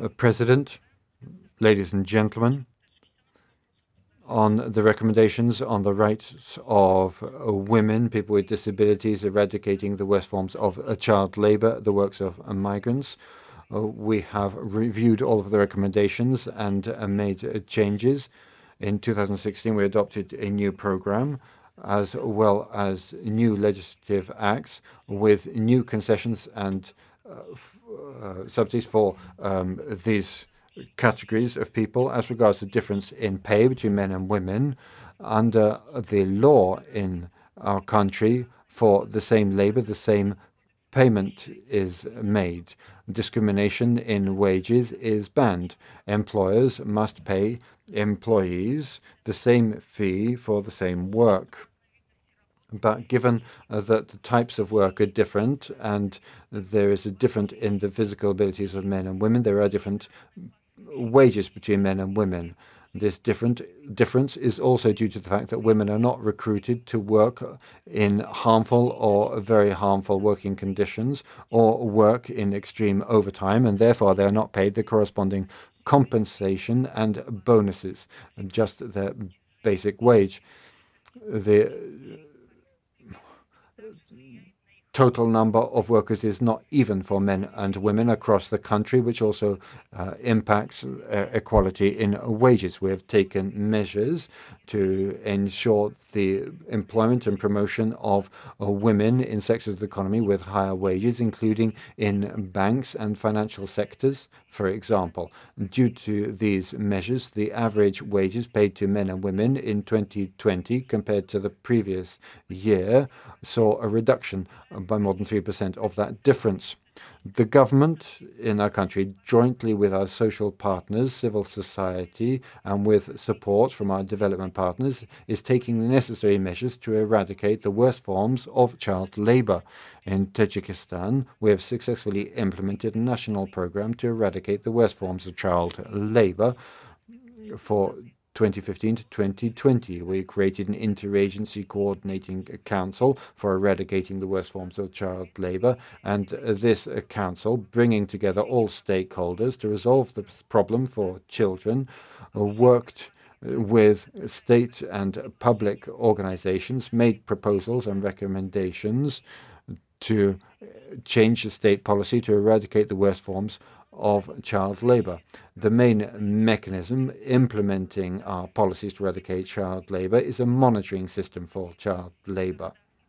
President, ladies and gentlemen, on the recommendations on the rights of women, people with disabilities, eradicating the worst forms of child labor, the works of migrants. We have reviewed all of the recommendations and made changes. In 2016, we adopted a new program as well as new legislative acts with new concessions and subsidies for these categories of people as regards the difference in pay between men and women under the law in our country. For the same labor, the same payment is made. Discrimination in wages is banned. Employers must pay employees the same fee for the same work. But given that the types of work are different and there is a difference in the physical abilities of men and women, there are different wages between men and women. This difference is also due to the fact that women are not recruited to work in harmful or very harmful working conditions or work in extreme overtime, and therefore they are not paid the corresponding compensation and bonuses, just their basic wage. The total number of workers is not even for men and women across the country, which also impacts equality in wages. We have taken measures to ensure the employment and promotion of women in sectors of the economy with higher wages, including in banks and financial sectors, for example. Due to these measures, the average wages paid to men and women in 2020 compared to the previous year saw a reduction by more than 3% of that difference. The government in our country, jointly with our social partners, civil society, and with support from our development partners, is taking the necessary measures to eradicate the worst forms of child labor. In Tajikistan, we have successfully implemented a national program to eradicate the worst forms of child labor for 2015 to 2020. We created an interagency coordinating council for eradicating the worst forms of child labor, and this council, bringing together all stakeholders to resolve the problem for children, worked with state and public organizations, made proposals and recommendations to change the state policy to eradicate the worst forms of child labor. The main mechanism implementing our policies to eradicate child labor is a monitoring system for child labor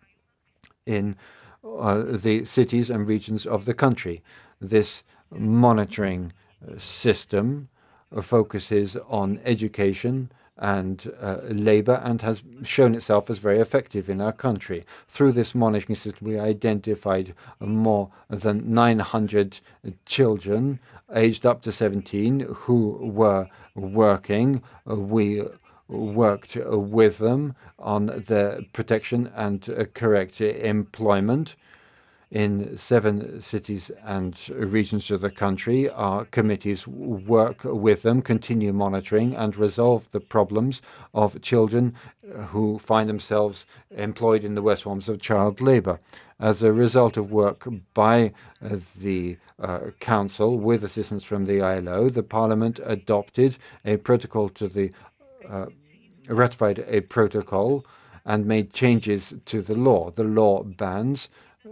in the cities and regions of the country. This monitoring system focuses on education and labor and has shown itself as very effective in our country. Through this monitoring system, we identified more than 900 children aged up to 17 who were working. We worked with them on their protection and correct employment in 7 cities and regions of the country. Our committees work with them, continue monitoring, and resolve the problems of children who find themselves employed in the worst forms of child labor. As a result of work by the Council, with assistance from the ILO, the Parliament adopted a protocol to the ratified a protocol and made changes to the law. The law bans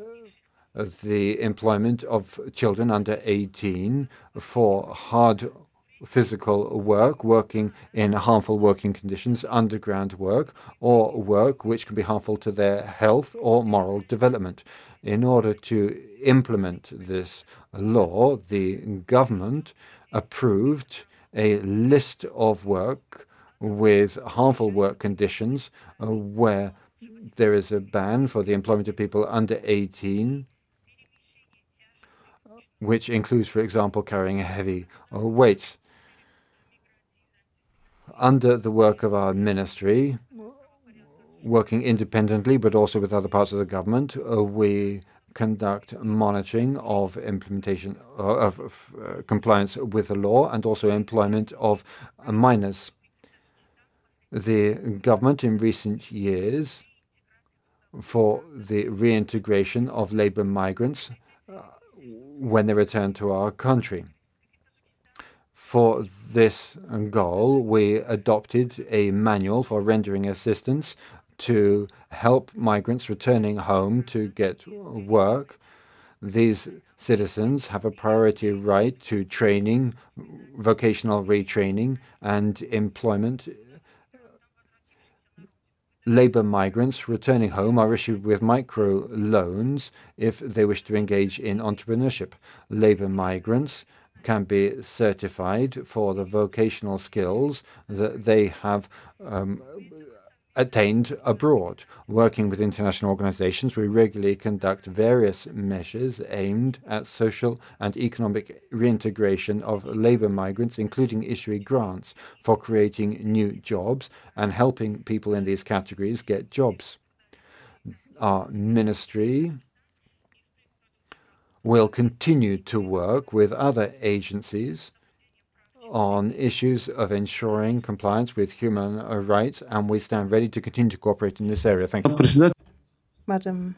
the employment of children under 18 for hard physical work, working in harmful working conditions, underground work, or work which can be harmful to their health or moral development. In order to implement this law, the government approved a list of work with harmful work conditions where there is a ban for the employment of people under 18, which includes, for example, carrying heavy weights. Under the work of our ministry, working independently but also with other parts of the government, we conduct monitoring of implementation of compliance with the law and also employment of minors. The government in recent years, for the reintegration of labor migrants when they return to our country, For this goal, we adopted a manual for rendering assistance to help migrants returning home to get work. These citizens have a priority right to training, vocational retraining, and employment. Labour migrants returning home are issued with micro loans if they wish to engage in entrepreneurship. Labour migrants can be certified for the vocational skills that they have um, attained abroad. Working with international organizations, we regularly conduct various measures aimed at social and economic reintegration of labor migrants, including issuing grants for creating new jobs and helping people in these categories get jobs. Our ministry will continue to work with other agencies on issues of ensuring compliance with human rights, and we stand ready to continue to cooperate in this area. Thank you. Madam